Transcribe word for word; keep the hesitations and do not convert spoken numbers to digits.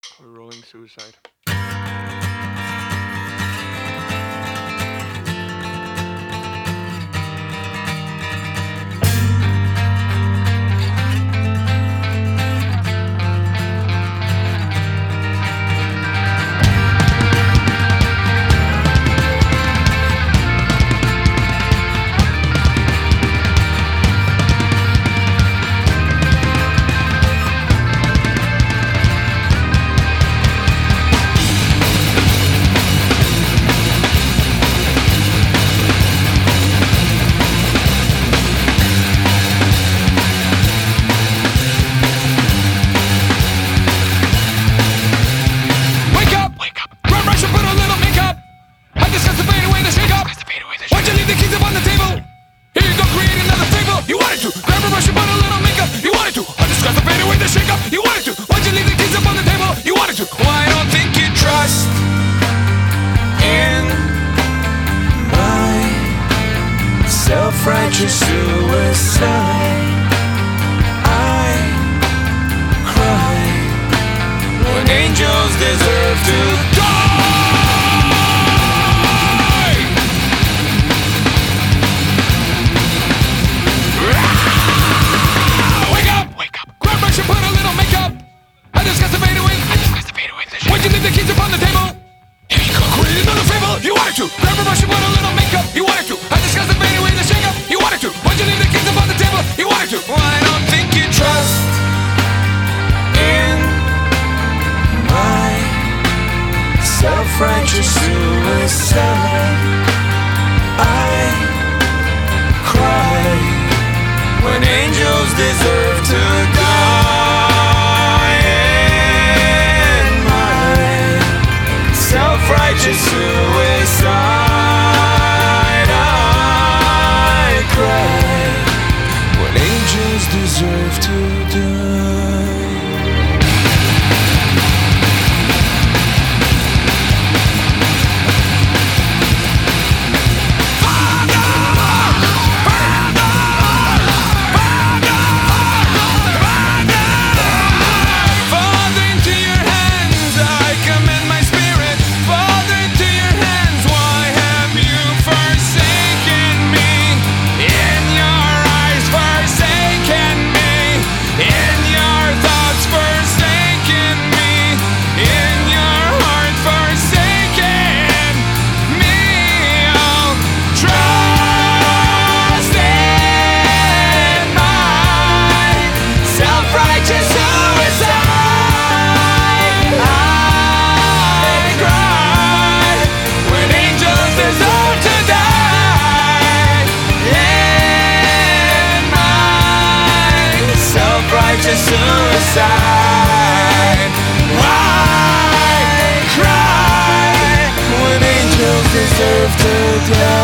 Rolling Suicide. Self-righteous suicide. I cry when angels deserve to die. Wake up! Wake up! Grab brush and put a little makeup. I discuss the fade away. I discuss the fade away. Why'd you leave the keys upon the table? Here you go, create another fable. You wanted to. Grab a brush and put a little makeup. You wanted to. I discuss the fade away. The shake up. You wanted to. Why'd you leave the keys upon the table? You wanted to. Well, I don't think you trust in my self-righteous suicide. I cry when angels deserve to die. In my self-righteous suicide, I cry when angels deserve to die. Suicide. Why cry when angels deserve to die?